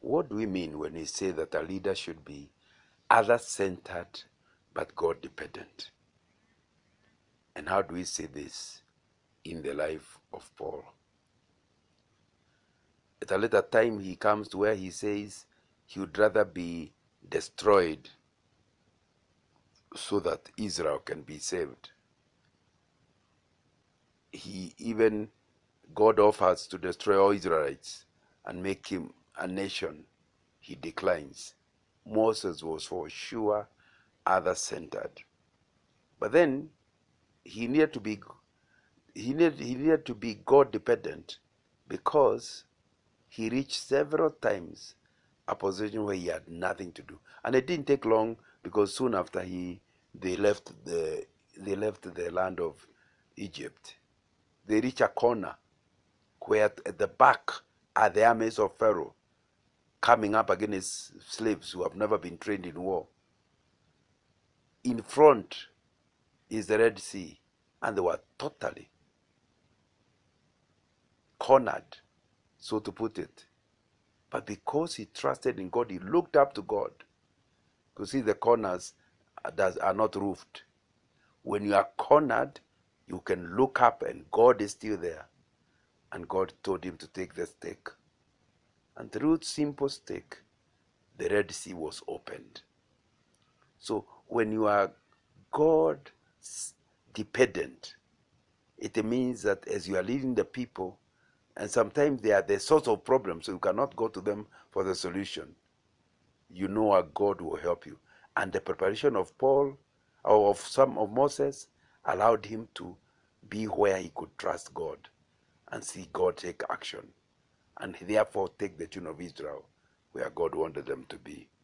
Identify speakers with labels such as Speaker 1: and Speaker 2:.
Speaker 1: What do we mean when we say that a leader should be other-centered but God-dependent? And how do we see this in the life of Paul? At a later time, he comes to where he says he would rather be destroyed so that Israel can be saved. God offers to destroy all Israelites and make him a nation. He declines. Moses was for sure other-centered. But then he needed to be God-dependent, because he reached several times a position where he had nothing to do. And it didn't take long, because soon after they left the land of Egypt, they reached a corner where at the back are the armies of Pharaoh coming up against slaves who have never been trained in war. In front is the Red Sea, and they were totally cornered, so to put it. But because he trusted in God, he looked up to God. You see, the corners are not roofed. When you are cornered, you can look up and God is still there. And God told him to take the stake. And through simple stake, the Red Sea was opened. So when you are God dependent, it means that as you are leading the people, and sometimes they are the source of problems, so you cannot go to them for the solution, you know a God will help you. And the preparation of Paul, or of Moses, allowed him to be where he could trust God and see God take action, and therefore take the children of Israel where God wanted them to be.